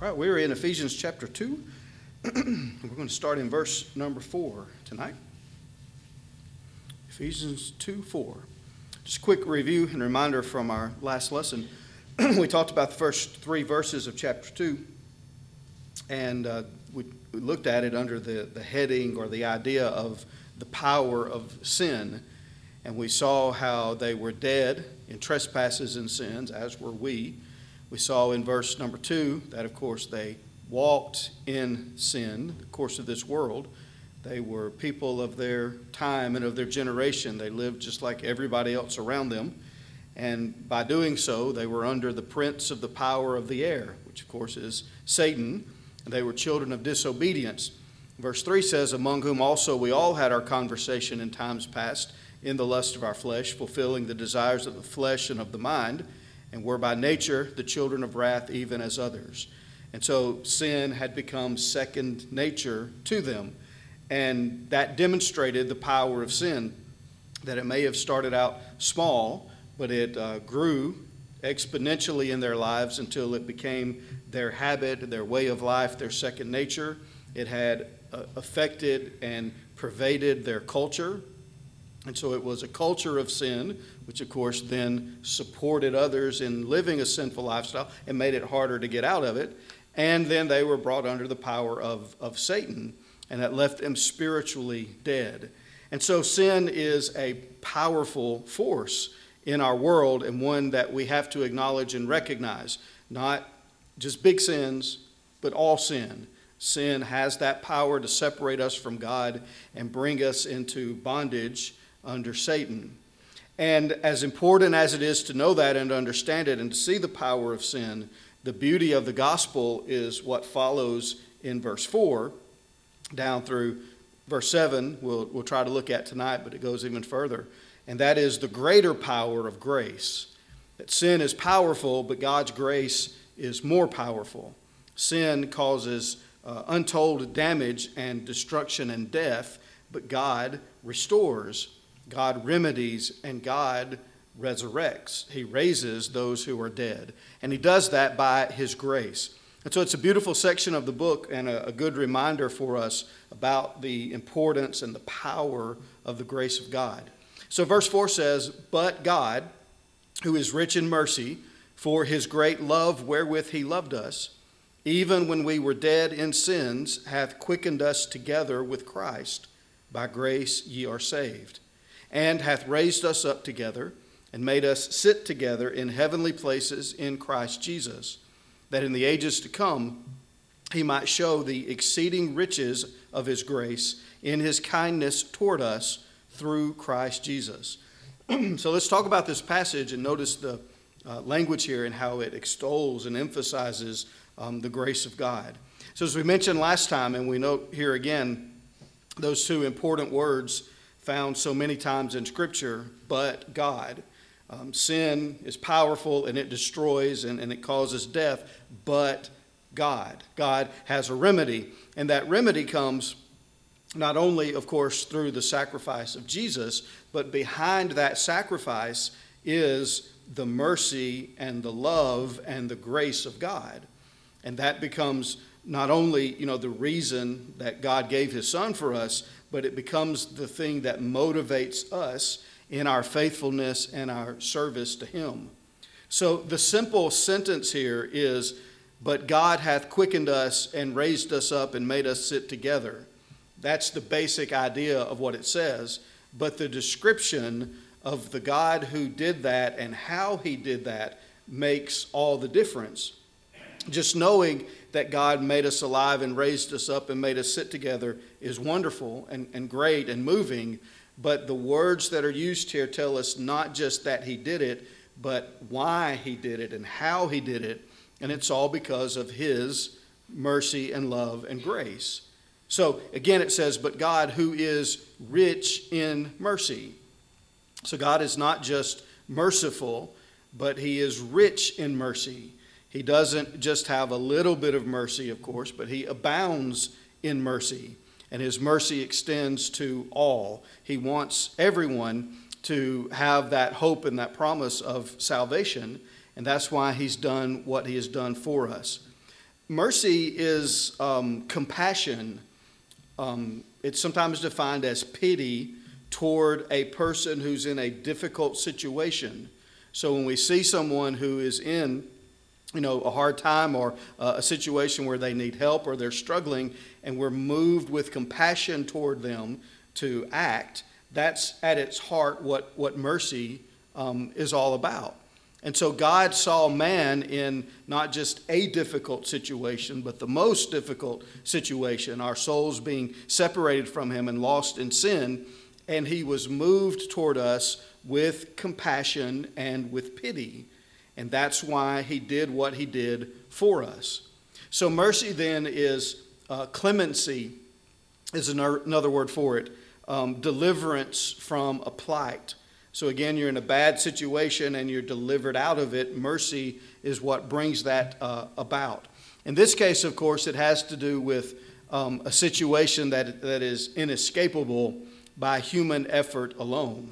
All right, we're in Ephesians chapter 2. We're going to start in verse number 4 tonight. Ephesians 2:4. Just a quick review and reminder from our last lesson. We talked about the first 3 verses of chapter 2, and we looked at it under the heading or the idea of the power of sin. And we saw how they were dead in trespasses and sins, as were we. We saw in verse number 2 that, of course, they walked in sin, the course of this world. They were people of their time and of their generation. They lived just like everybody else around them. And by doing so, they were under the prince of the power of the air, which, of course, is Satan. And they were children of disobedience. Verse 3 says, among whom also we all had our conversation in times past, in the lust of our flesh, fulfilling the desires of the flesh and of the mind, and were by nature the children of wrath, even as others. And so sin had become second nature to them. And that demonstrated the power of sin, that it may have started out small, but it grew exponentially in their lives until it became their habit, their way of life, their second nature. It had affected and pervaded their culture. And so it was a culture of sin, which of course then supported others in living a sinful lifestyle and made it harder to get out of it. And then they were brought under the power of Satan, and that left them spiritually dead. And so sin is a powerful force in our world, and one that we have to acknowledge and recognize. Not just big sins, but all sin. Sin has that power to separate us from God and bring us into bondage under Satan. And as important as it is to know that and to understand it and to see the power of sin, the beauty of the gospel is what follows in verse 4 down through verse 7. We'll try to look at tonight, but it goes even further. And that is the greater power of grace. That sin is powerful, but God's grace is more powerful. Sin causes untold damage and destruction and death, but God restores. God remedies, and God resurrects. He raises those who are dead. And he does that by his grace. And so it's a beautiful section of the book and a good reminder for us about the importance and the power of the grace of God. So verse 4 says, but God, who is rich in mercy, for his great love wherewith he loved us, even when we were dead in sins, hath quickened us together with Christ. By grace ye are saved. And hath raised us up together, and made us sit together in heavenly places in Christ Jesus, that in the ages to come he might show the exceeding riches of his grace in his kindness toward us through Christ Jesus. So let's talk about this passage and notice the language here and how it extols and emphasizes the grace of God. So as we mentioned last time, and we note here again, those 2 important words found so many times in Scripture, but God. Sin is powerful and it destroys and it causes death, but God. God has a remedy, and that remedy comes not only, of course, through the sacrifice of Jesus, but behind that sacrifice is the mercy and the love and the grace of God. And that becomes not only, the reason that God gave his Son for us, but it becomes the thing that motivates us in our faithfulness and our service to him. So the simple sentence here is, but God hath quickened us and raised us up and made us sit together. That's the basic idea of what it says. But the description of the God who did that and how he did that makes all the difference. Just knowing that God made us alive and raised us up and made us sit together is wonderful and great and moving, but the words that are used here tell us not just that he did it, but why he did it and how he did it, and it's all because of his mercy and love and grace. So again it says, but God who is rich in mercy. So God is not just merciful, but he is rich in mercy. He doesn't just have a little bit of mercy, of course, but he abounds in mercy. And his mercy extends to all. He wants everyone to have that hope and that promise of salvation. And that's why he's done what he has done for us. Mercy is compassion. It's sometimes defined as pity toward a person who's in a difficult situation. So when we see someone who is in, a hard time or a situation where they need help or they're struggling, and we're moved with compassion toward them to act, that's at its heart what mercy is all about. And so God saw man in not just a difficult situation, but the most difficult situation, our souls being separated from him and lost in sin, and he was moved toward us with compassion and with pity. And that's why he did what he did for us. So mercy then is clemency, is another word for it, deliverance from a plight. So again, you're in a bad situation and you're delivered out of it. Mercy is what brings that about. In this case, of course, it has to do with a situation that is inescapable by human effort alone.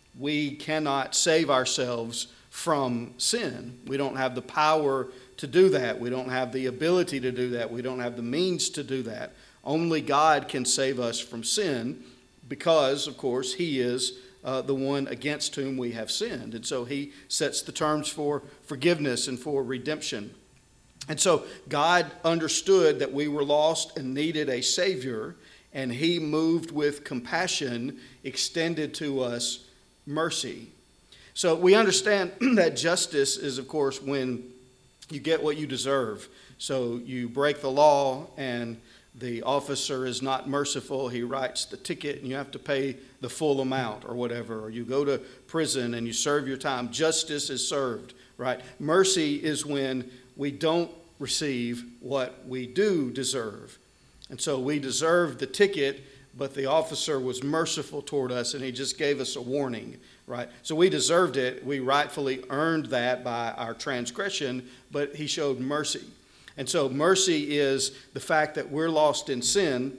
We cannot save ourselves from sin. We don't have the power to do that. We don't have the ability to do that. We don't have the means to do that. Only God can save us from sin because, of course, he is the one against whom we have sinned. And so he sets the terms for forgiveness and for redemption. And so God understood that we were lost and needed a Savior, and he moved with compassion, extended to us mercy. So we understand that justice is, of course, when you get what you deserve. So you break the law and the officer is not merciful. He writes the ticket and you have to pay the full amount or whatever. Or you go to prison and you serve your time. Justice is served, right? Mercy is when we don't receive what we do deserve. And so we deserved the ticket, but the officer was merciful toward us and he just gave us a warning, right? So we deserved it. We rightfully earned that by our transgression, but he showed mercy. And so mercy is the fact that we're lost in sin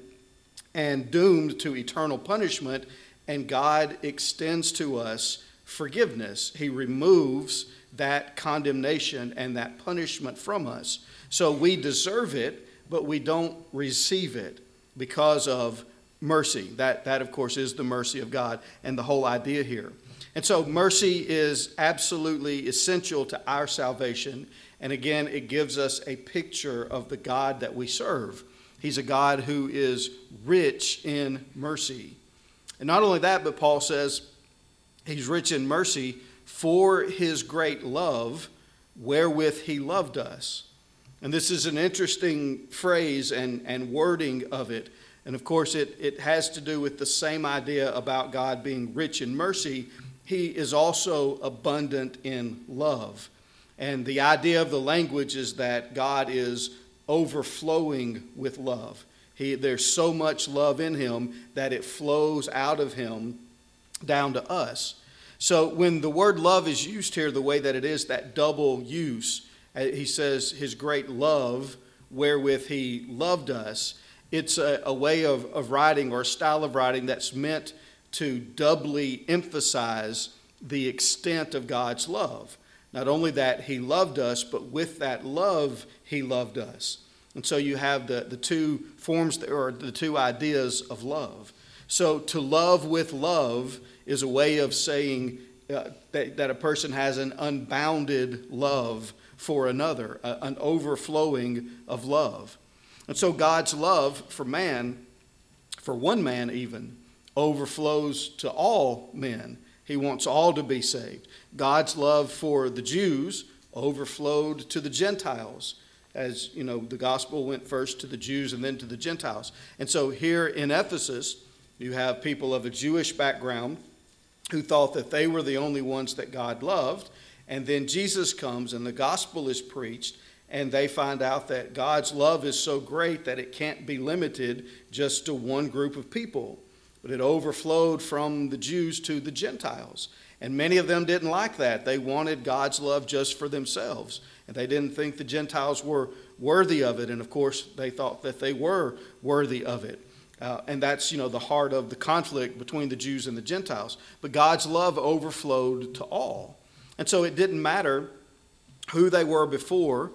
and doomed to eternal punishment, and God extends to us forgiveness. He removes that condemnation and that punishment from us. So we deserve it, but we don't receive it because of mercy. That of course, is the mercy of God and the whole idea here. And so mercy is absolutely essential to our salvation. And again, it gives us a picture of the God that we serve. He's a God who is rich in mercy. And not only that, but Paul says he's rich in mercy for his great love wherewith he loved us. And this is an interesting phrase and wording of it. And of course, it has to do with the same idea about God being rich in mercy. He is also abundant in love. And the idea of the language is that God is overflowing with love. There's so much love in him that it flows out of him down to us. So when the word love is used here the way that it is, that double use, he says his great love wherewith he loved us, it's a way of writing or a style of writing that's meant to doubly emphasize the extent of God's love. Not only that he loved us, but with that love, he loved us. And so you have the two forms, or the two ideas of love. So to love with love is a way of saying that a person has an unbounded love for another, an overflowing of love. And so God's love for man, for one man even, overflows to all men. He wants all to be saved. God's love for the Jews overflowed to the Gentiles. As you know, the gospel went first to the Jews and then to the Gentiles. And so here in Ephesus, you have people of a Jewish background who thought that they were the only ones that God loved. And then Jesus comes and the gospel is preached, and they find out that God's love is so great that it can't be limited just to one group of people. But it overflowed from the Jews to the Gentiles. And many of them didn't like that. They wanted God's love just for themselves. And they didn't think the Gentiles were worthy of it. And of course, they thought that they were worthy of it. And that's, the heart of the conflict between the Jews and the Gentiles. But God's love overflowed to all. And so it didn't matter who they were before,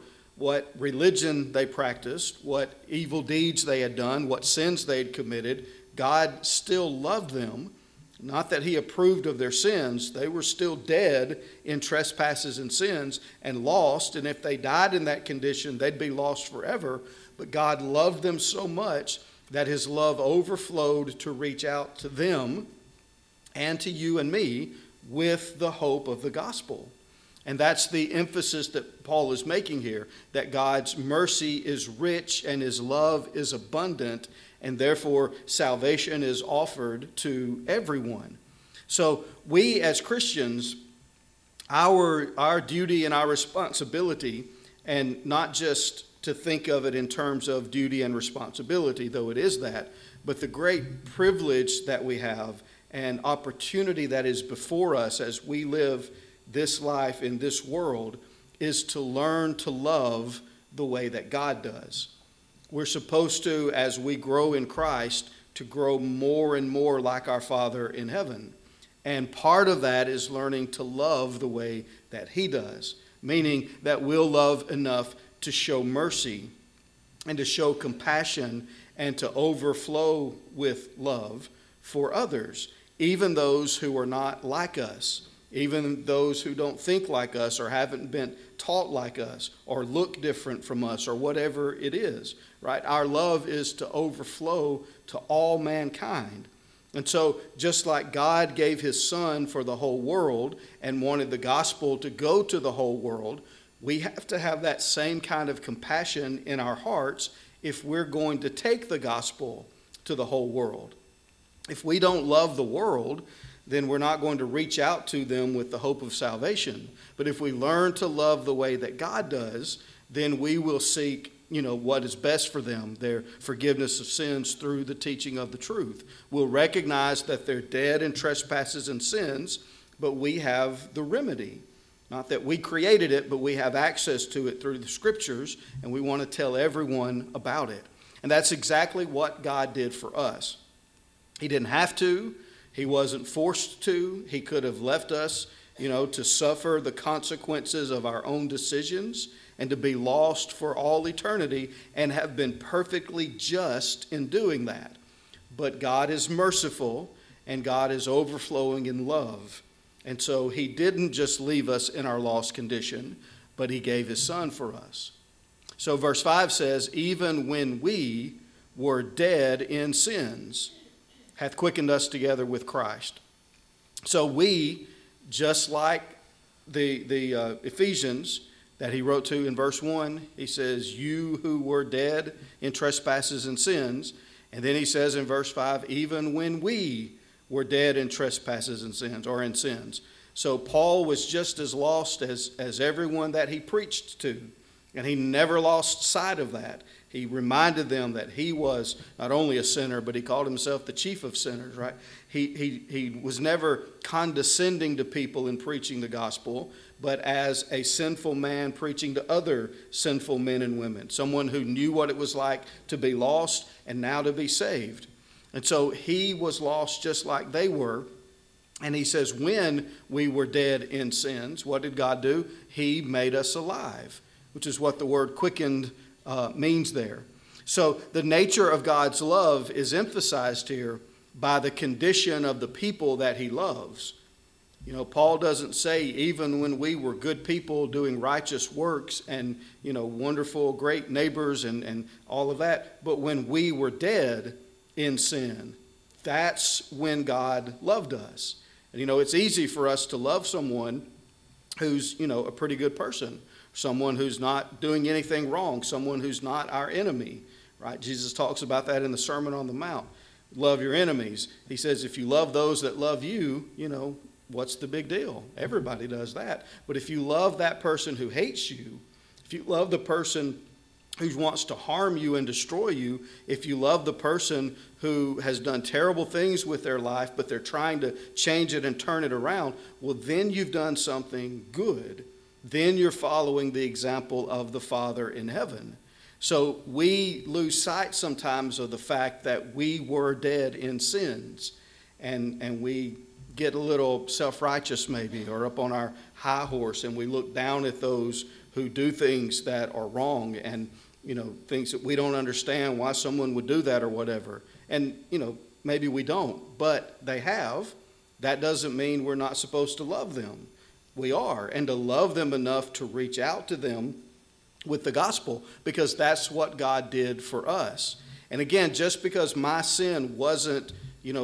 what religion they practiced, what evil deeds they had done, what sins they had committed, God still loved them. Not that he approved of their sins. They were still dead in trespasses and sins and lost. And if they died in that condition, they'd be lost forever. But God loved them so much that his love overflowed to reach out to them and to you and me with the hope of the gospel. And that's the emphasis that Paul is making here, that God's mercy is rich and his love is abundant, and therefore salvation is offered to everyone. So we as Christians, our duty and our responsibility, and not just to think of it in terms of duty and responsibility, though it is that, but the great privilege that we have and opportunity that is before us as we live this life in this world is to learn to love the way that God does. We're supposed to, as we grow in Christ, to grow more and more like our Father in heaven. And part of that is learning to love the way that he does, meaning that we'll love enough to show mercy and to show compassion and to overflow with love for others, even those who are not like us, even those who don't think like us or haven't been taught like us or look different from us or whatever it is, right? Our love is to overflow to all mankind. And so just like God gave his son for the whole world and wanted the gospel to go to the whole world, we have to have that same kind of compassion in our hearts if we're going to take the gospel to the whole world. If we don't love the world, then we're not going to reach out to them with the hope of salvation. But if we learn to love the way that God does, then we will seek, what is best for them, their forgiveness of sins through the teaching of the truth. We'll recognize that they're dead in trespasses and sins, but we have the remedy. Not that we created it, but we have access to it through the scriptures, and we want to tell everyone about it. And that's exactly what God did for us. He didn't have to. He wasn't forced to. He could have left us, to suffer the consequences of our own decisions and to be lost for all eternity and have been perfectly just in doing that. But God is merciful and God is overflowing in love. And so he didn't just leave us in our lost condition, but he gave his son for us. So verse 5 says, even when we were dead in sins, hath quickened us together with Christ. So we, just like the Ephesians that he wrote to in verse 1, he says, you who were dead in trespasses and sins. And then he says in verse 5, even when we were dead in trespasses and sins, or in sins. So Paul was just as lost as everyone that he preached to. And he never lost sight of that. He reminded them that he was not only a sinner, but he called himself the chief of sinners, right? He was never condescending to people in preaching the gospel, but as a sinful man preaching to other sinful men and women, someone who knew what it was like to be lost and now to be saved. And so he was lost just like they were. And he says, when we were dead in sins, what did God do? He made us alive, which is what the word quickened means there. So the nature of God's love is emphasized here by the condition of the people that he loves. Paul doesn't say even when we were good people doing righteous works and, wonderful, great neighbors and all of that, but when we were dead in sin, that's when God loved us. And, it's easy for us to love someone who's, a pretty good person. Someone who's not doing anything wrong, someone who's not our enemy, right? Jesus talks about that in the Sermon on the Mount. Love your enemies. He says, if you love those that love you, what's the big deal? Everybody does that. But if you love that person who hates you, if you love the person who wants to harm you and destroy you, if you love the person who has done terrible things with their life, but they're trying to change it and turn it around, well, then you've done something good. Then you're following the example of the Father in heaven. So we lose sight sometimes of the fact that we were dead in sins, and we get a little self-righteous maybe, or up on our high horse, and we look down at those who do things that are wrong and, things that we don't understand why someone would do that or whatever. And, maybe we don't, but they have. That doesn't mean we're not supposed to love them. We are, and to love them enough to reach out to them with the gospel, because that's what God did for us. And again, just because my sin wasn't,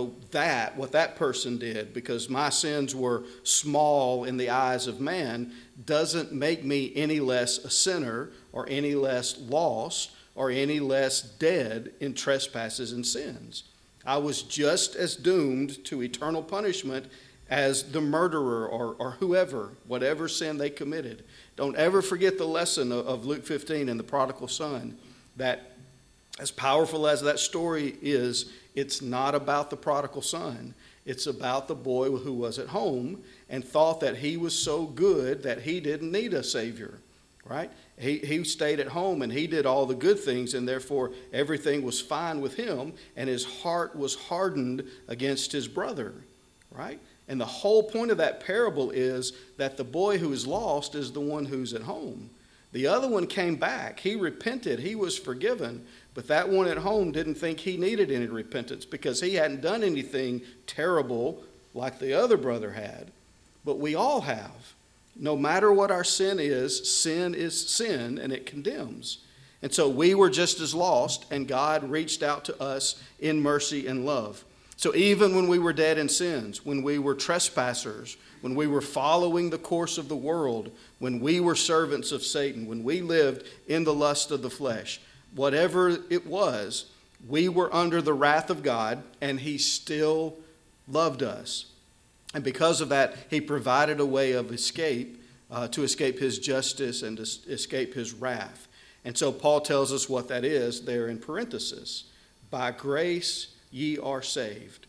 what that person did, because my sins were small in the eyes of man, doesn't make me any less a sinner or any less lost or any less dead in trespasses and sins. I was just as doomed to eternal punishment as the murderer or whoever, whatever sin they committed. Don't ever forget the lesson of Luke 15 and the prodigal son, that as powerful as that story is, it's not about the prodigal son. It's about the boy who was at home and thought that he was so good that he didn't need a Savior, right? He stayed at home and he did all the good things, and therefore everything was fine with him, and his heart was hardened against his brother, right? And the whole point of that parable is that the boy who is lost is the one who's at home. The other one came back. He repented. He was forgiven. But that one at home didn't think he needed any repentance because he hadn't done anything terrible like the other brother had. But we all have. No matter what our sin is sin, and it condemns. And so we were just as lost, and God reached out to us in mercy and love. So even when we were dead in sins, when we were trespassers, when we were following the course of the world, when we were servants of Satan, when we lived in the lust of the flesh, whatever it was, we were under the wrath of God, and he still loved us. And because of that, he provided a way of escape, to escape his justice and to escape his wrath. And so Paul tells us what that is there in parenthesis. By grace ye are saved.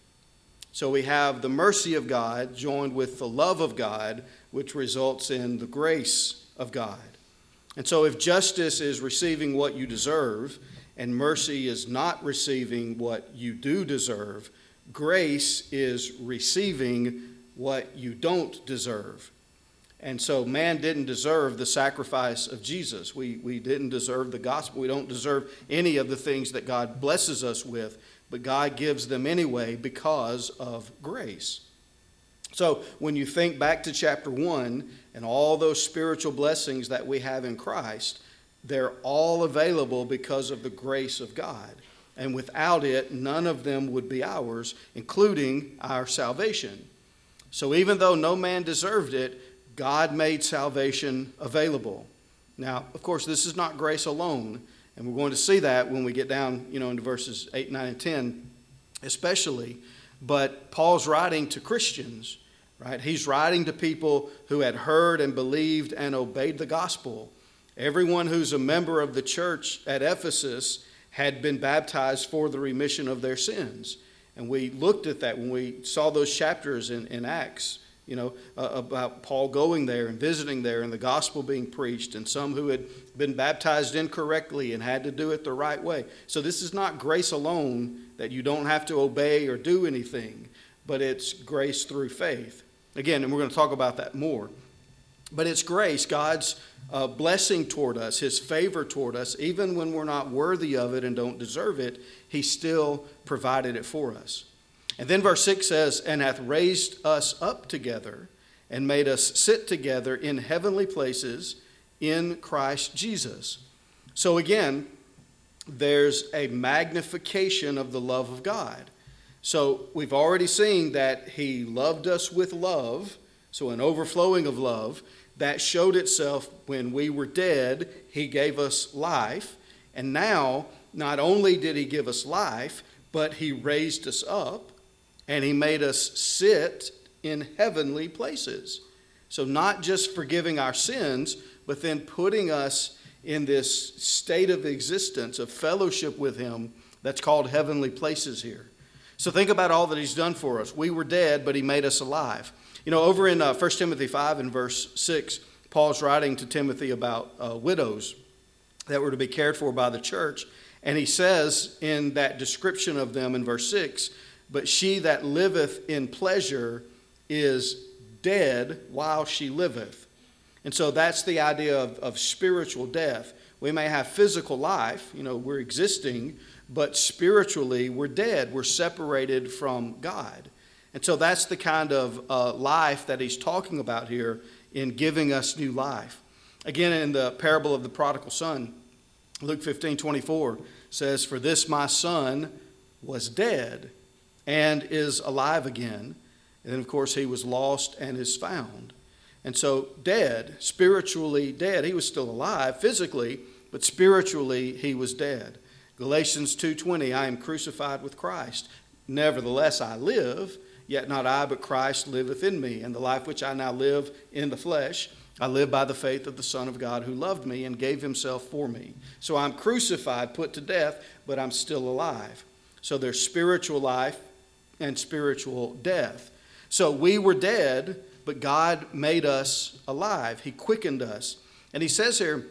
So we have the mercy of God joined with the love of God, which results in the grace of God. And so if justice is receiving what you deserve, and mercy is not receiving what you do deserve, grace is receiving what you don't deserve. And so man didn't deserve the sacrifice of Jesus. We didn't deserve the gospel. We don't deserve any of the things that God blesses us with, but God gives them anyway because of grace. So when you think back to chapter 1 and all those spiritual blessings that we have in Christ, they're all available because of the grace of God. And without it, none of them would be ours, including our salvation. So even though no man deserved it, God made salvation available. Now, of course, this is not grace alone, and we're going to see that when we get down, into verses 8, 9, and 10 especially. But Paul's writing to Christians, right? He's writing to people who had heard and believed and obeyed the gospel. Everyone who's a member of the church at Ephesus had been baptized for the remission of their sins. And we looked at that when we saw those chapters in Acts, about Paul going there and visiting there and the gospel being preached, and some who had been baptized incorrectly and had to do it the right way. So this is not grace alone, that you don't have to obey or do anything, but it's grace through faith. Again, and we're going to talk about that more. But it's grace, God's blessing toward us, his favor toward us. Even when we're not worthy of it and don't deserve it, he still provided it for us. And then verse 6 says, and hath raised us up together and made us sit together in heavenly places in Christ Jesus. So again, there's a magnification of the love of God. So we've already seen that he loved us with love, so an overflowing of love. That showed itself when we were dead, he gave us life. And now, not only did he give us life, but he raised us up and he made us sit in heavenly places. So not just forgiving our sins, but then putting us in this state of existence, of fellowship with him, that's called heavenly places here. So think about all that he's done for us. We were dead, but he made us alive. Over in 1 Timothy 5 and verse 6, Paul's writing to Timothy about widows that were to be cared for by the church. And he says in that description of them in verse 6, but she that liveth in pleasure is dead while she liveth. And so that's the idea of spiritual death. We may have physical life, we're existing, but spiritually we're dead. We're separated from God. And so that's the kind of life that he's talking about here in giving us new life. Again, in the parable of the prodigal son, Luke 15:24 says, "For this my son was dead and is alive again." And then, of course, he was lost and is found. And so dead, spiritually dead. He was still alive physically, but spiritually he was dead. Galatians 2:20, "I am crucified with Christ. Nevertheless I live, yet not I, but Christ liveth in me. And the life which I now live in the flesh, I live by the faith of the Son of God who loved me and gave himself for me." So I'm crucified, put to death, but I'm still alive. So there's spiritual life and spiritual death. So we were dead, but God made us alive. He quickened us. And he says here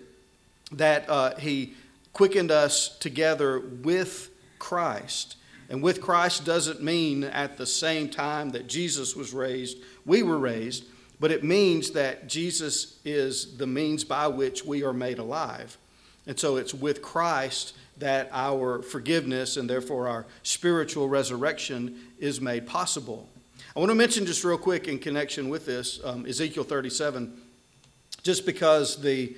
that he quickened us together with Christ. And with Christ doesn't mean at the same time that Jesus was raised, we were raised, but it means that Jesus is the means by which we are made alive. And so it's with Christ that our forgiveness and therefore our spiritual resurrection is made possible. I want to mention just real quick in connection with this, Ezekiel 37, just because the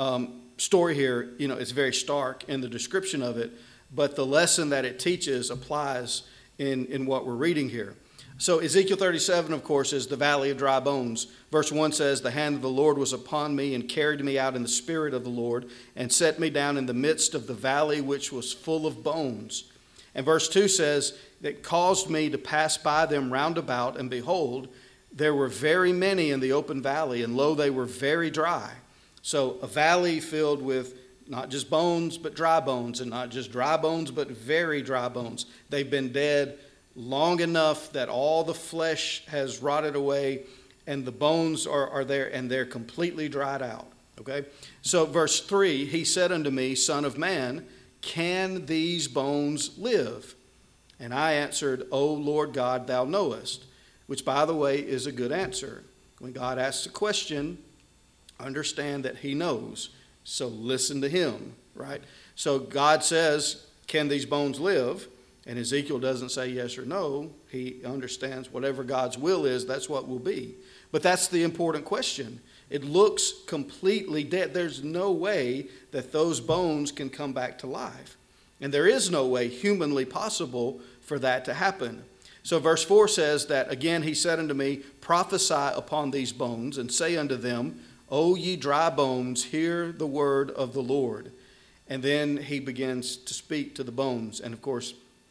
story here, is very stark in the description of it, but the lesson that it teaches applies in what we're reading here. So Ezekiel 37, of course, is the valley of dry bones. Verse 1 says, "The hand of the Lord was upon me and carried me out in the spirit of the Lord and set me down in the midst of the valley which was full of bones." And verse 2 says, "That caused me to pass by them round about, and behold, there were very many in the open valley, and lo, they were very dry." So a valley filled with not just bones, but dry bones, and not just dry bones, but very dry bones. They've been dead long enough that all the flesh has rotted away, and the bones are there, and they're completely dried out. Okay? So verse 3, "He said unto me, Son of man, can these bones live? And I answered, O Lord God, thou knowest." Which, by the way, is a good answer. When God asks a question, understand that he knows. So listen to him, right? So God says, can these bones live? And Ezekiel doesn't say yes or no. He understands whatever God's will is, that's what will be. But that's the important question. It looks completely dead. There's no way that those bones can come back to life. And there is no way humanly possible for that to happen. So verse 4 says that, "Again he said unto me, Prophesy upon these bones, and say unto them, O ye dry bones, hear the word of the Lord." And then he begins to speak to the bones. And of course,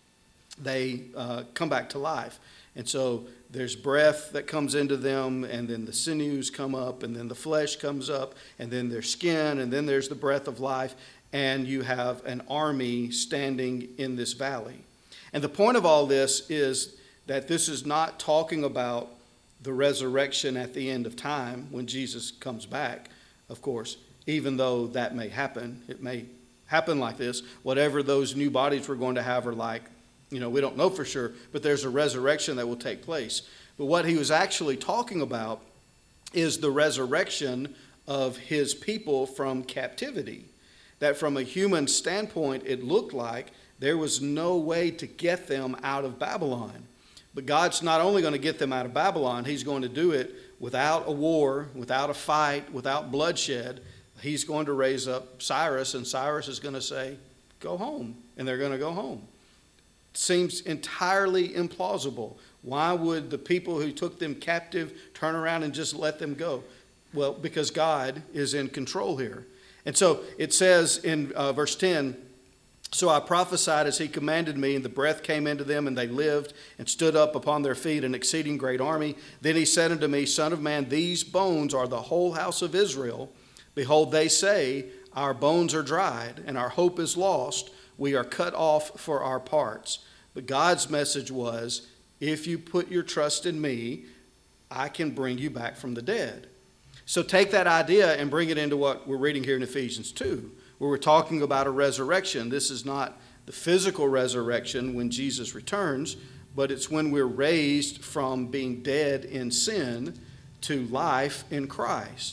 they come back to life. And so there's breath that comes into them, and then the sinews come up, and then the flesh comes up, and then there's skin, and then there's the breath of life, and you have an army standing in this valley. And the point of all this is that this is not talking about the resurrection at the end of time when Jesus comes back, of course, even though that may happen. It may happen like this. Whatever those new bodies we're going to have are like, we don't know for sure, but there's a resurrection that will take place. But what he was actually talking about is the resurrection of his people from captivity. That from a human standpoint, it looked like there was no way to get them out of Babylon. But God's not only going to get them out of Babylon, he's going to do it without a war, without a fight, without bloodshed. He's going to raise up Cyrus, and Cyrus is going to say, go home. And they're going to go home. Seems entirely implausible. Why would the people who took them captive turn around and just let them go? Well, because God is in control here. And so it says in verse 10, "So I prophesied as he commanded me, and the breath came into them, and they lived and stood up upon their feet, an exceeding great army. Then he said unto me, Son of man, these bones are the whole house of Israel. Behold, they say, Our bones are dried, and our hope is lost. We are cut off for our parts. But God's message was, if you put your trust in me, I can bring you back from the dead." So take that idea and bring it into what we're reading here in Ephesians 2, where we're talking about a resurrection. This is not the physical resurrection when Jesus returns, but it's when we're raised from being dead in sin to life in Christ.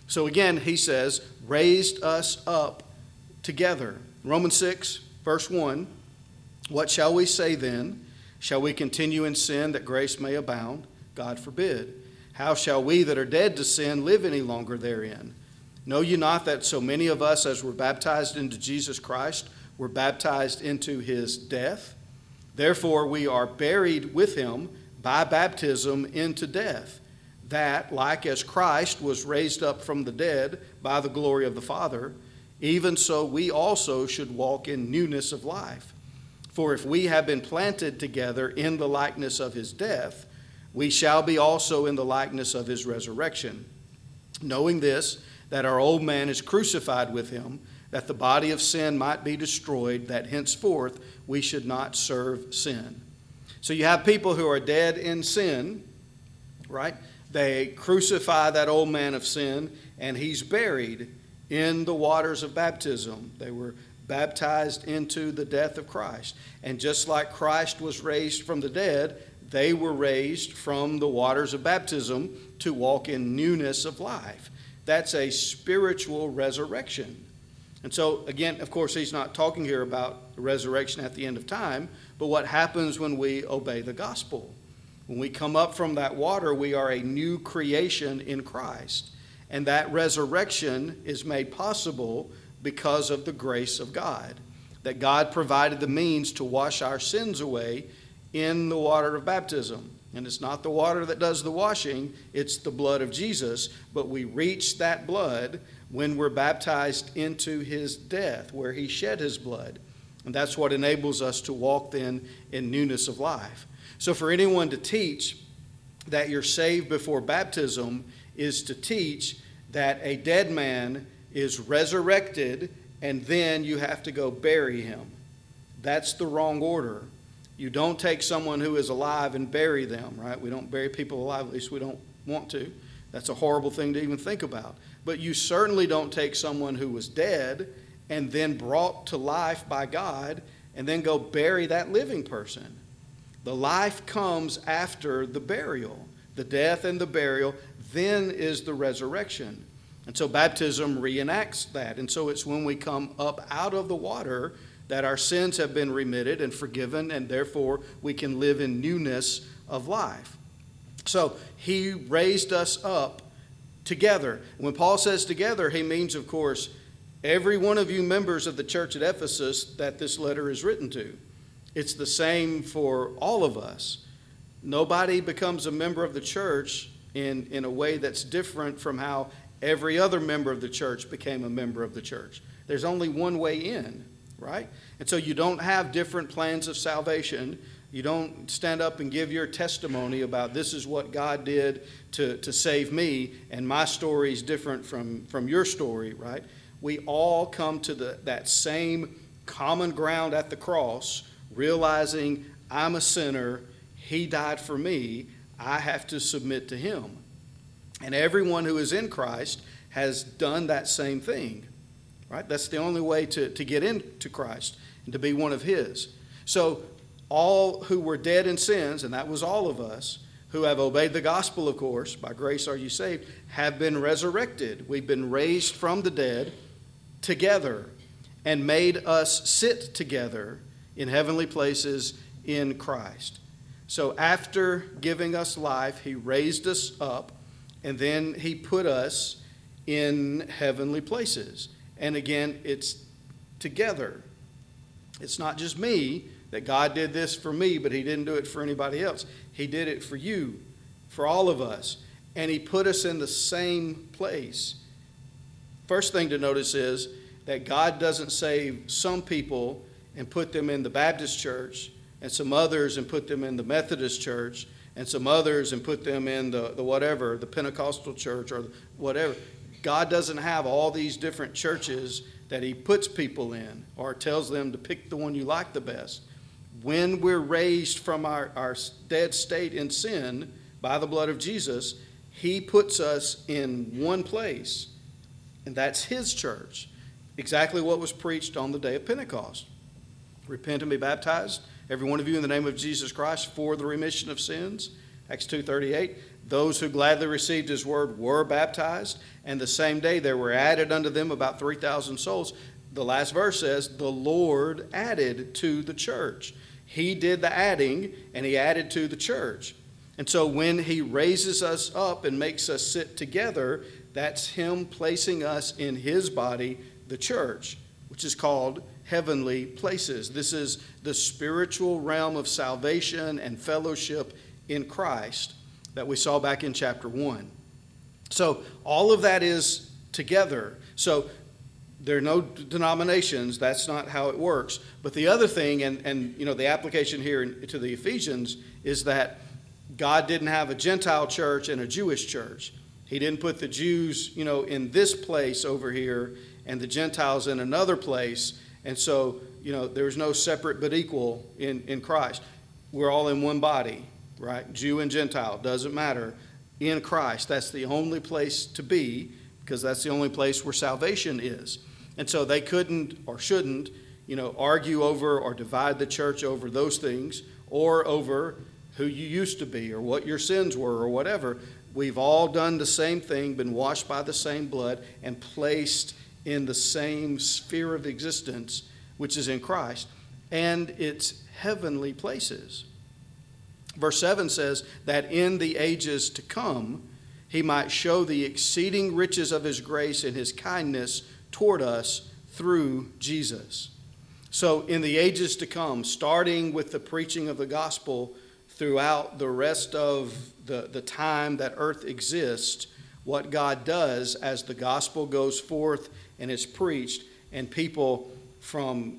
So again, he says, raised us up together. Romans 6, verse 1, what shall we say then? Shall we continue in sin that grace may abound? God forbid. How shall we that are dead to sin live any longer therein? Know ye not that so many of us as were baptized into Jesus Christ were baptized into his death? Therefore we are buried with him by baptism into death, that, like as Christ was raised up from the dead by the glory of the Father, even so we also should walk in newness of life. For if we have been planted together in the likeness of his death, we shall be also in the likeness of his resurrection. Knowing this, that our old man is crucified with him, that the body of sin might be destroyed, that henceforth we should not serve sin. So you have people who are dead in sin, right? They crucify that old man of sin, and he's buried in the waters of baptism. They were baptized into the death of Christ. And just like Christ was raised from the dead, they were raised from the waters of baptism to walk in newness of life. That's a spiritual resurrection. And so, again, of course, he's not talking here about the resurrection at the end of time, but what happens when we obey the gospel. When we come up from that water, we are a new creation in Christ. And that resurrection is made possible because of the grace of God. That God provided the means to wash our sins away in the water of baptism. And it's not the water that does the washing, it's the blood of Jesus. But we reach that blood when we're baptized into his death, where he shed his blood. And that's what enables us to walk then in newness of life. So for anyone to teach that you're saved before baptism is to teach that a dead man is resurrected and then you have to go bury him. That's the wrong order. You don't take someone who is alive and bury them, right? We don't bury people alive, at least we don't want to. That's a horrible thing to even think about. But you certainly don't take someone who was dead and then brought to life by God and then go bury that living person. The life comes after the burial. The death and the burial, then is the resurrection. And so baptism reenacts that. And so it's when we come up out of the water that our sins have been remitted and forgiven, and therefore we can live in newness of life. So he raised us up together. When Paul says together, he means, of course, every one of you members of the church at Ephesus that this letter is written to. It's the same for all of us. Nobody becomes a member of the church in a way that's different from how every other member of the church became a member of the church. There's only one way in, right? And so you don't have different plans of salvation. You don't stand up and give your testimony about this is what God did to save me, and my story is different from your story, right? We all come to that same common ground at the cross, realizing I'm a sinner, he died for me, I have to submit to him. And everyone who is in Christ has done that same thing, right? That's the only way to get into Christ and to be one of his. So all who were dead in sins, and that was all of us, who have obeyed the gospel, of course, by grace are you saved, have been resurrected. We've been raised from the dead together and made us sit together in heavenly places in Christ. So after giving us life, he raised us up, and then he put us in heavenly places. And again, it's together. It's not just me, that God did this for me, but he didn't do it for anybody else. He did it for you, for all of us. And he put us in the same place. First thing to notice is that God doesn't save some people and put them in the Baptist church, and some others and put them in the Methodist church, and some others and put them in the whatever, the Pentecostal church or whatever. God doesn't have all these different churches that he puts people in or tells them to pick the one you like the best. When we're raised from our dead state in sin by the blood of Jesus, he puts us in one place, and that's his church. Exactly what was preached on the day of Pentecost. Repent and be baptized, every one of you, in the name of Jesus Christ for the remission of sins. Acts 2:38, those who gladly received his word were baptized, and the same day there were added unto them about 3,000 souls. The last verse says, the Lord added to the church. He did the adding, and he added to the church. And so when he raises us up and makes us sit together, that's him placing us in his body, the church, which is called heavenly places. This is the spiritual realm of salvation and fellowship in Christ that we saw back in chapter 1. So all of that is together. So there are no denominations. That's not how it works. But the other thing, and the application here to the Ephesians is that God didn't have a Gentile church and a Jewish church. He didn't put the Jews, in this place over here and the Gentiles in another place. And so, there's no separate but equal in Christ. We're all in one body, right? Jew and Gentile, doesn't matter. In Christ, that's the only place to be, because that's the only place where salvation is. And so they couldn't or shouldn't, argue over or divide the church over those things, or over who you used to be or what your sins were or whatever. We've all done the same thing, been washed by the same blood, and placed in the same sphere of existence, which is in Christ, and it's heavenly places. Verse 7 says that in the ages to come, he might show the exceeding riches of his grace and his kindness toward us through Jesus. So in the ages to come, starting with the preaching of the gospel throughout the rest of the time that earth exists, what God does as the gospel goes forth and is preached, and people from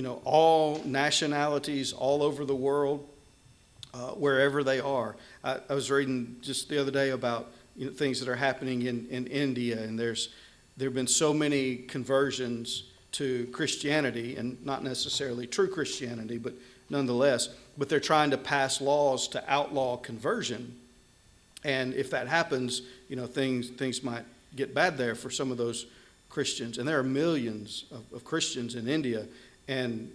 all nationalities all over the world, wherever they are. I was reading just the other day about things that are happening in India, and there have been so many conversions to Christianity, and not necessarily true Christianity, but nonetheless. But they're trying to pass laws to outlaw conversion, and if that happens, things might get bad there for some of those Christians. And there are millions of Christians in India, and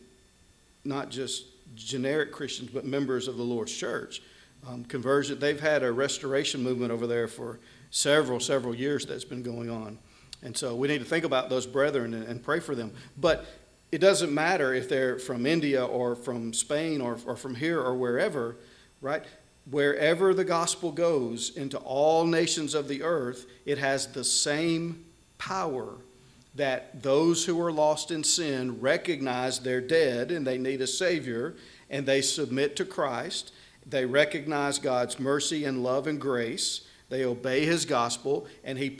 not just generic Christians, but members of the Lord's church. Conversion, they've had a restoration movement over there for several years that's been going on. And so we need to think about those brethren and pray for them. But it doesn't matter if they're from India or from Spain or from here or wherever, right? Wherever the gospel goes into all nations of the earth, it has the same power that those who are lost in sin recognize they're dead and they need a Savior, and they submit to Christ. They recognize God's mercy and love and grace. They obey his gospel, and he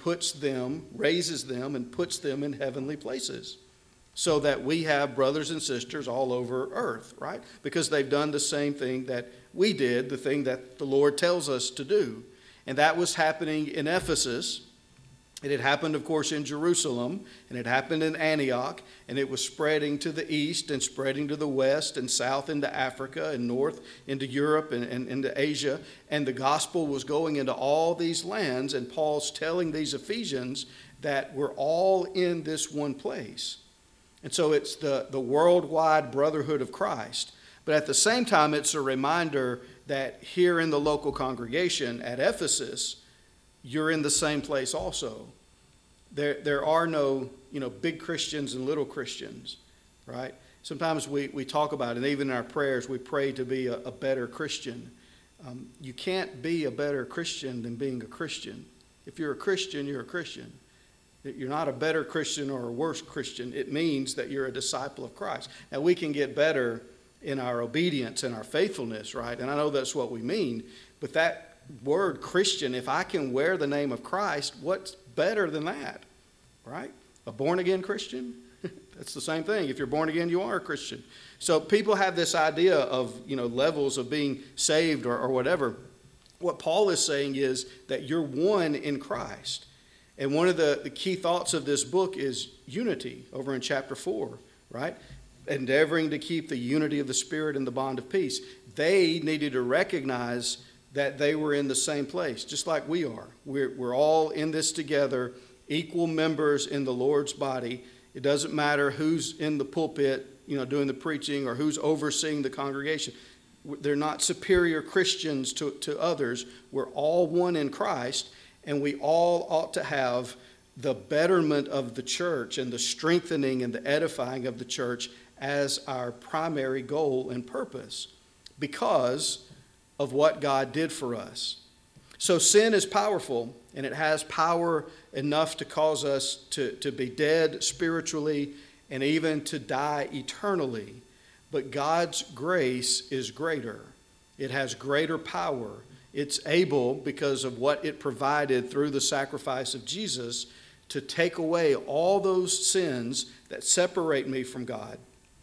raises them and puts them in heavenly places, so that we have brothers and sisters all over earth, right? Because they've done the same thing that we did, the thing that the Lord tells us to do. And that was happening in Ephesus. It had happened, of course, in Jerusalem, and it happened in Antioch, and it was spreading to the east and spreading to the west and south into Africa and north into Europe and into Asia. And the gospel was going into all these lands, and Paul's telling these Ephesians that we're all in this one place. And so it's the worldwide brotherhood of Christ. But at the same time, it's a reminder that here in the local congregation at Ephesus, you're in the same place also. There are no, big Christians and little Christians, right? Sometimes we talk about it, and even in our prayers, we pray to be a better Christian. You can't be a better Christian than being a Christian. If you're a Christian, you're a Christian. You're not a better Christian or a worse Christian. It means that you're a disciple of Christ. Now, we can get better in our obedience and our faithfulness, right? And I know that's what we mean, but that word Christian, if I can wear the name of Christ, what's better than that, right? A born-again Christian? That's the same thing. If you're born again, you are a Christian. So people have this idea of, levels of being saved or whatever. What Paul is saying is that you're one in Christ. And one of the key thoughts of this book is unity over in chapter 4, right? Endeavoring to keep the unity of the Spirit and the bond of peace. They needed to recognize that they were in the same place, just like we are. We're all in this together, equal members in the Lord's body. It doesn't matter who's in the pulpit, doing the preaching, or who's overseeing the congregation. They're not superior Christians to others. We're all one in Christ, and we all ought to have the betterment of the church and the strengthening and the edifying of the church as our primary goal and purpose because of what God did for us. So sin is powerful, and it has power enough to cause us to be dead spiritually and even to die eternally. But God's grace is greater. It has greater power. It's able, because of what it provided through the sacrifice of Jesus, to take away all those sins that separate me from God.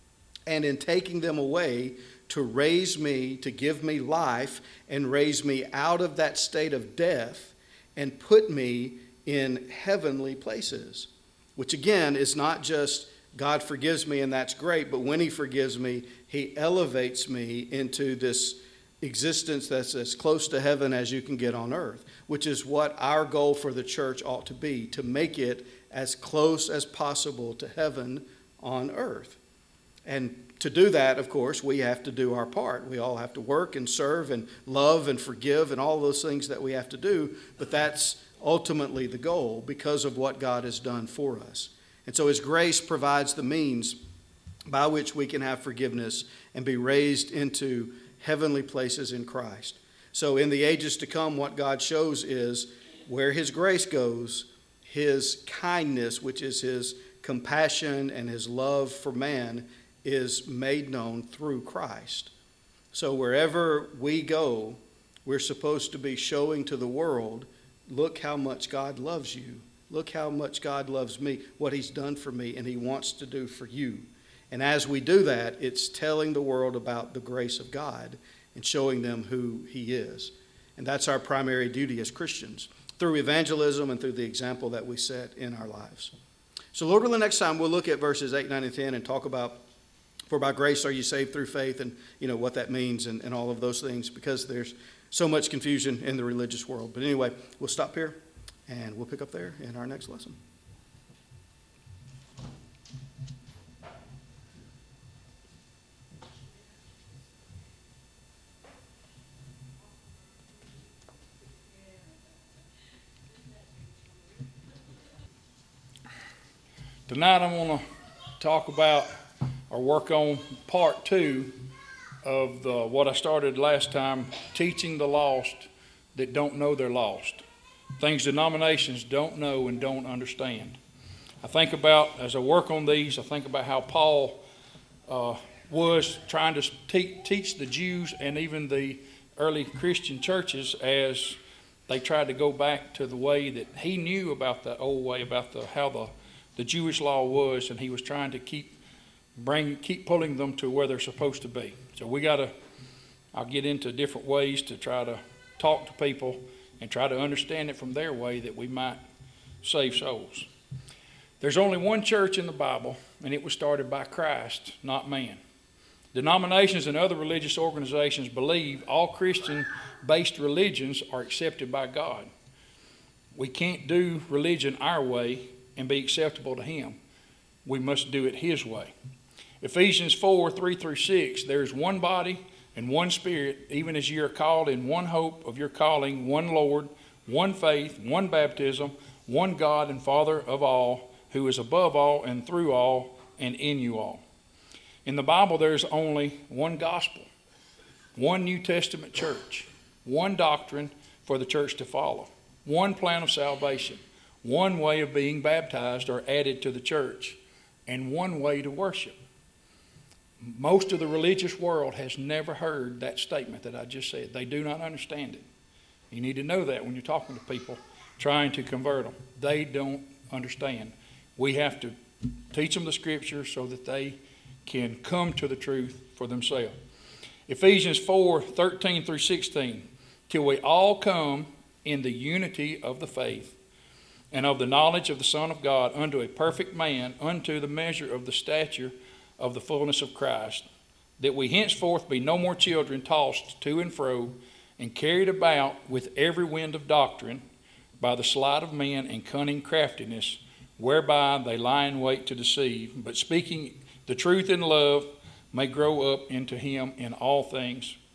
And in taking them away, to raise me, to give me life, and raise me out of that state of death and put me in heavenly places. Which again is not just God forgives me and that's great, but when he forgives me, he elevates me into this existence that's as close to heaven as you can get on earth, which is what our goal for the church ought to be, to make it as close as possible to heaven on earth. And to do that, of course, we have to do our part. We all have to work and serve and love and forgive and all those things that we have to do, but that's ultimately the goal because of what God has done for us. And so his grace provides the means by which we can have forgiveness and be raised into heavenly places in Christ. So in the ages to come, what God shows is where his grace goes, his kindness, which is his compassion and his love for man, is made known through Christ. So wherever we go, we're supposed to be showing to the world, look how much God loves you. Look how much God loves me, what he's done for me, and he wants to do for you. And as we do that, it's telling the world about the grace of God and showing them who he is. And that's our primary duty as Christians, through evangelism and through the example that we set in our lives. So Lord willing, next time we'll look at verses 8, 9, and 10 and talk about, for by grace are you saved through faith, and what that means and all of those things, because there's so much confusion in the religious world. But anyway, we'll stop here and we'll pick up there in our next lesson. Tonight I'm going to talk about or work on part 2 of what I started last time, teaching the lost that don't know they're lost. Things denominations don't know and don't understand. I think about, as I work on these, I think about how Paul was trying to teach the Jews and even the early Christian churches as they tried to go back to the way that he knew about the old way, about how the Jewish law was, and he was trying to keep pulling them to where they're supposed to be. So I'll get into different ways to try to talk to people and try to understand it from their way that we might save souls. There's only one church in the Bible, and it was started by Christ, not man. Denominations and other religious organizations believe all Christian-based religions are accepted by God. We can't do religion our way and be acceptable to him. We must do it his way. Ephesians 4, 3 through 6, there is one body and one Spirit, even as ye are called in one hope of your calling, one Lord, one faith, one baptism, one God and Father of all, who is above all and through all and in you all. In the Bible, there's only one gospel, one New Testament church, one doctrine for the church to follow, one plan of salvation, one way of being baptized or added to the church, and one way to worship. Most of the religious world has never heard that statement that I just said. They do not understand it. You need to know that when you're talking to people trying to convert them. They don't understand. We have to teach them the scripture so that they can come to the truth for themselves. Ephesians 4, 13 through 16, till we all come in the unity of the faith and of the knowledge of the Son of God, unto a perfect man, unto the measure of the stature of the fullness of Christ, that we henceforth be no more children tossed to and fro and carried about with every wind of doctrine by the sleight of men and cunning craftiness, whereby they lie in wait to deceive, but speaking the truth in love may grow up into him in all things,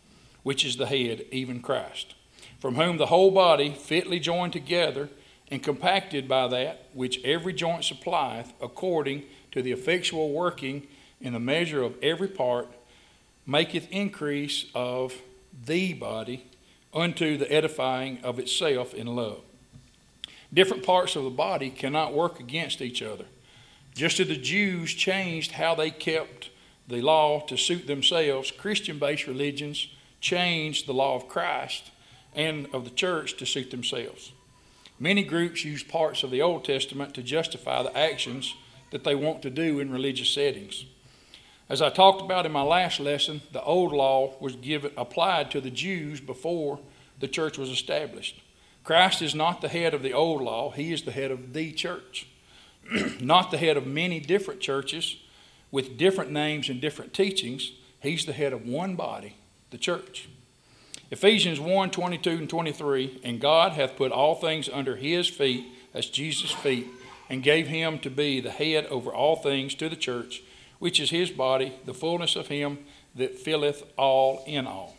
which is the head, even Christ, from whom the whole body, fitly joined together and compacted by that which every joint supplieth, according to the effectual working in the measure of every part, maketh increase of the body unto the edifying of itself in love. Different parts of the body cannot work against each other. Just as the Jews changed how they kept the law to suit themselves, Christian-based religions changed the law of Christ and of the church to suit themselves. Many groups use parts of the Old Testament to justify the actions that they want to do in religious settings. As I talked about in my last lesson, the old law was applied to the Jews before the church was established. Christ is not the head of the old law. He is the head of the church. Not the head of many different churches with different names and different teachings. He's the head of one body, the church. Ephesians 1:22 and 23, and God hath put all things under his feet, that's Jesus' feet, and gave him to be the head over all things to the church, which is his body, the fullness of him that filleth all in all.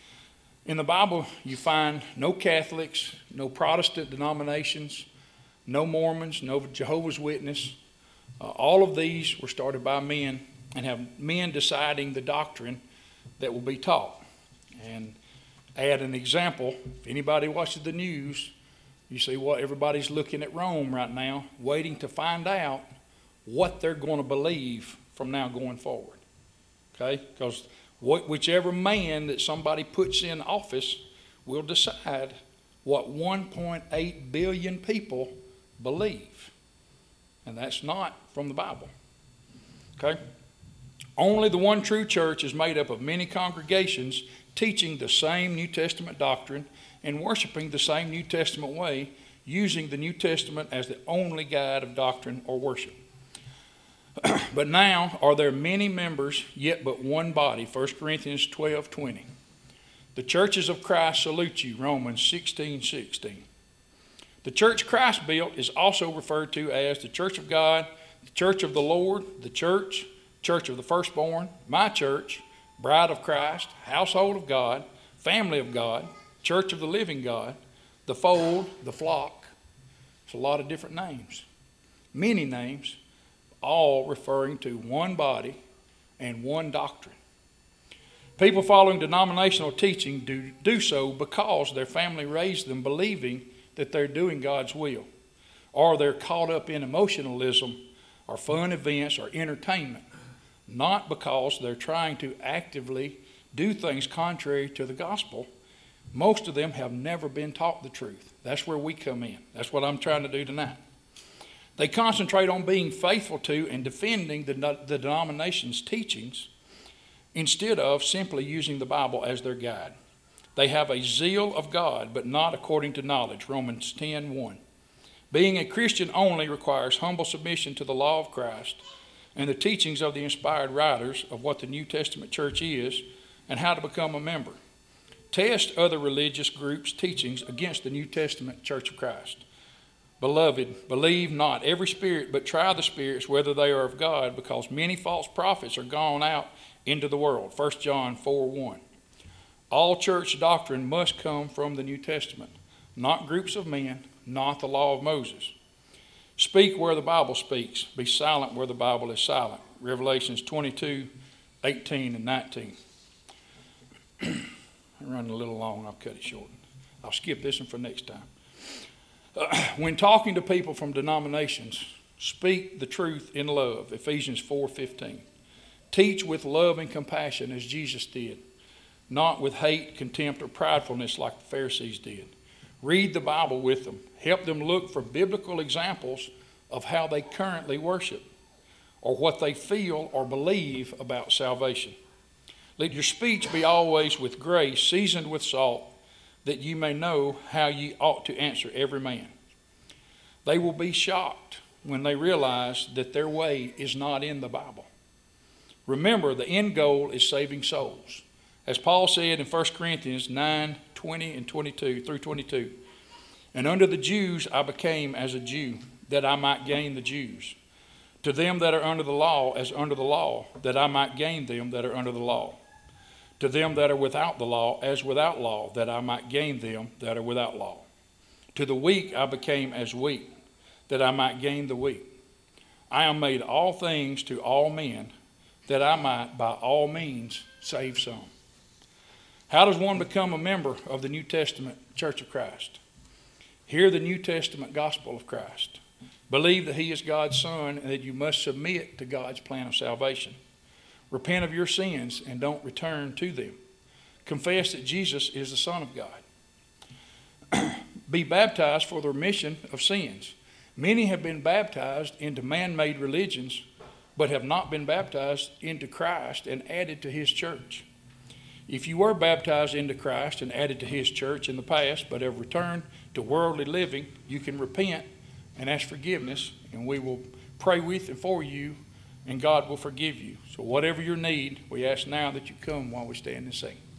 In the Bible, you find no Catholics, no Protestant denominations, no Mormons, no Jehovah's Witness. All of these were started by men and have men deciding the doctrine that will be taught. And add an example, if anybody watches the news, you see what everybody's looking at Rome right now, waiting to find out what they're going to believe from now going forward. Okay? Because whichever man that somebody puts in office will decide what 1.8 billion people believe. And that's not from the Bible. Okay? Only the one true church is made up of many congregations teaching the same New Testament doctrine and worshiping the same New Testament way, using the New Testament as the only guide of doctrine or worship. But now are there many members, yet but one body, 1 Corinthians 12:20. The churches of Christ salute you, Romans 16:16. The church Christ built is also referred to as the church of God, the church of the Lord, the church of the firstborn, my church, bride of Christ, household of God, family of God, church of the living God, the fold, the flock. It's a lot of different names, many names, all referring to one body and one doctrine. People following denominational teaching do so because their family raised them believing that they're doing God's will, or they're caught up in emotionalism or fun events or entertainment, not because they're trying to actively do things contrary to the gospel. Most of them have never been taught the truth. That's where we come in. That's what I'm trying to do tonight. They concentrate on being faithful to and defending the denomination's teachings instead of simply using the Bible as their guide. They have a zeal of God, but not according to knowledge, Romans 10:1. Being a Christian only requires humble submission to the law of Christ and the teachings of the inspired writers of what the New Testament church is and how to become a member. Test other religious groups' teachings against the New Testament Church of Christ. Beloved, believe not every spirit, but try the spirits whether they are of God, because many false prophets are gone out into the world. 1 John 4:1. All church doctrine must come from the New Testament, not groups of men, not the law of Moses. Speak where the Bible speaks. Be silent where the Bible is silent. Revelations 22:18 and 19. I'm running a little long. I'll cut it short. I'll skip this one for next time. When talking to people from denominations, speak the truth in love, Ephesians 4:15. Teach with love and compassion as Jesus did, not with hate, contempt, or pridefulness like the Pharisees did. Read the Bible with them. Help them look for biblical examples of how they currently worship or what they feel or believe about salvation. Let your speech be always with grace, seasoned with salt, that you may know how ye ought to answer every man. They will be shocked when they realize that their way is not in the Bible. Remember, the end goal is saving souls. As Paul said in 1 Corinthians 9:20 and 22 through 22, and unto the Jews I became as a Jew, that I might gain the Jews. To them that are under the law, as under the law, that I might gain them that are under the law. to them that are without the law as without law, that I might gain them that are without law. To the weak I became as weak, that I might gain the weak. I am made all things to all men, that I might by all means save some. How does one become a member of the New Testament Church of Christ? Hear the New Testament gospel of Christ. Believe that he is God's Son and that you must submit to God's plan of salvation. Repent of your sins and don't return to them. Confess that Jesus is the Son of God. Be baptized for the remission of sins. Many have been baptized into man-made religions, but have not been baptized into Christ and added to his church. If you were baptized into Christ and added to his church in the past, but have returned to worldly living, you can repent and ask forgiveness, and we will pray with and for you, and God will forgive you. So whatever your need, we ask now that you come while we stand and sing.